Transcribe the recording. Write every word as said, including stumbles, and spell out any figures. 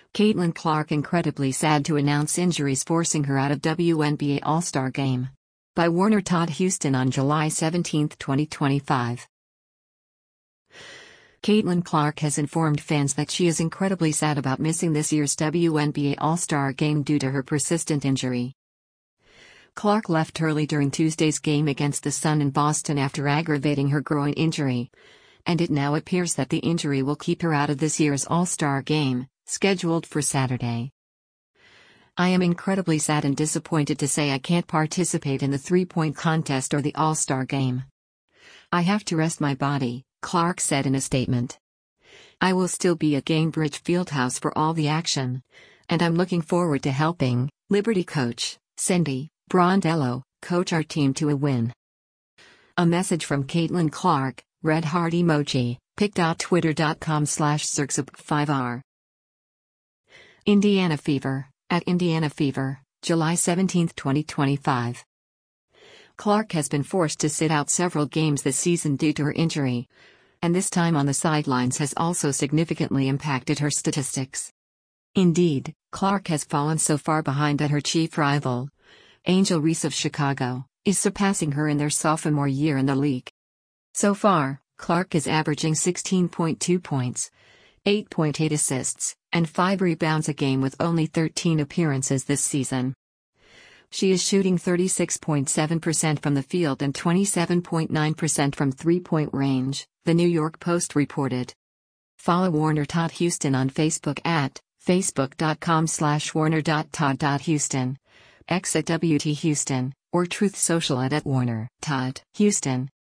Caitlin Clark incredibly sad to announce injuries forcing her out of W N B A All-Star Game. By Warner Todd Houston on July seventeenth, twenty twenty-five. Caitlin Clark has informed fans that she is incredibly sad about missing this year's W N B A All-Star Game due to her persistent injury. Clark left early during Tuesday's game against the Sun in Boston after aggravating her groin injury, and it now appears that the injury will keep her out of this year's All-Star Game, scheduled for Saturday. "I am incredibly sad and disappointed to say I can't participate in the three-point contest or the All-Star Game. I have to rest my body," Clark said in a statement. "I will still be at Gainbridge Fieldhouse for all the action, and I'm looking forward to helping Liberty coach Cindy Brondello coach our team to a win." A message from Caitlin Clark, red heart emoji, pic.twitter.com slash Cirxup5r. Indiana Fever, at Indiana Fever, July seventeenth, twenty twenty-five. Clark has been forced to sit out several games this season due to her injury, and this time on the sidelines has also significantly impacted her statistics. Indeed, Clark has fallen so far behind that her chief rival, Angel Reese of Chicago, is surpassing her in their sophomore year in the league. So far, Clark is averaging sixteen point two points, eight point eight assists, and five rebounds a game with only thirteen appearances this season. She is shooting thirty-six point seven percent from the field and twenty-seven point nine percent from three-point range, the New York Post reported. Follow Warner Todd Houston on Facebook at facebook.com slash warner.todd.houston, X at W T Houston, or Truth Social at, at Warner Todd Houston.